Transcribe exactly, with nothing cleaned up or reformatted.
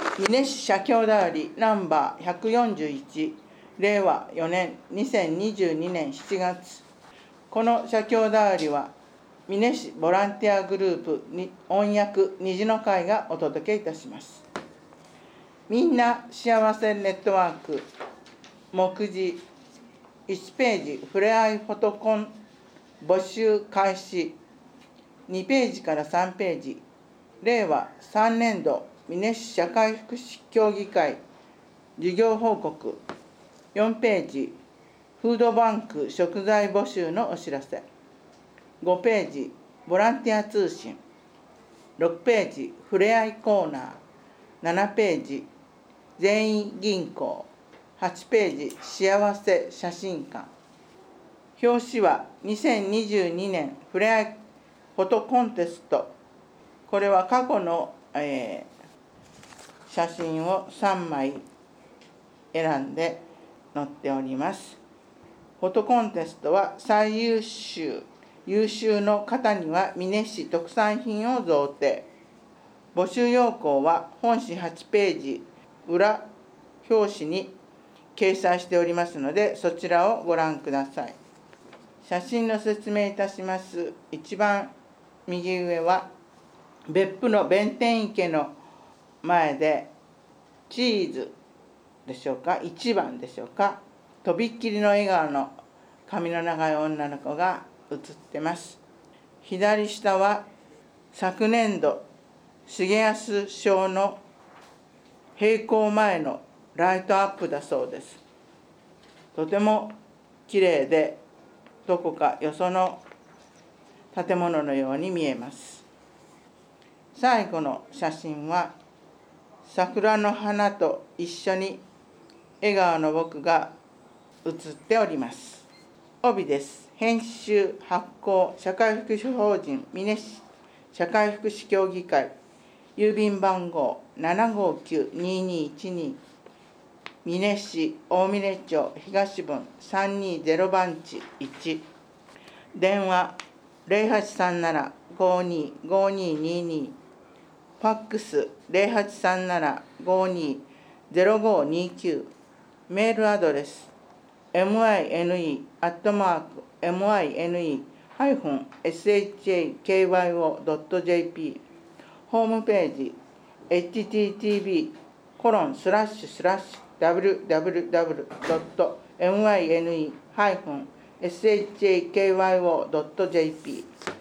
美祢市社協代理ナンバーひゃくよんじゅういち、れいわよねんにせんにじゅうにねんしちがつ、この社協代理は美祢市ボランティアグループに音訳虹の会がお届けいたします。みんな幸せネットワーク目次いちページ、ふれあいフォトコン募集開始。にページからさんページ、れいわさんねんど美祢市社会福祉協議会事業報告。よんページ、フードバンク食材募集のお知らせ。ごページ、ボランティア通信。ろくページ、ふれあいコーナー。ななページ、全員銀行。はちページ、幸せ写真館。表紙はにせんにじゅうにねんふれあいフォトコンテスト。これは過去の、えー、写真をさんまい選んで載っております。フォトコンテストは最優秀、優秀の方には美祢市特産品を贈呈。募集要項は本誌はちページ裏表紙に掲載しておりますので、そちらをご覧ください。写真の説明いたします。一番右上は別府の弁天池の前でチーズでしょうか、いちばんでしょうか、とびっきりの笑顔の髪の長い女の子が写ってます。左下は昨年度重安賞の閉校前のライトアップだそうです。とてもきれいで、どこかよその建物のように見えます。最後の写真は桜の花と一緒に笑顔の僕が写っております。帯です。編集発行社会福祉法人美祢市社会福祉協議会、郵便番号 ななごーきゅうにーにーいちに、美祢市大峰町東分さんにーぜろばんちいち、電話 ゼロはちさんなな ごーにー ごーにーにーにー、ファックス ゼロはちさんなな ごーにー ゼロごーにーきゅう、メールアドレス ミネ アットマーク ミネ ハイフン シャコ ドット ジェーピー、 ホームページ エイチティーティービー コロンスラッシュスラッシュ ダブリューダブリューダブリュー ドット ミネ ハイフン シャコ ドット ジェーピー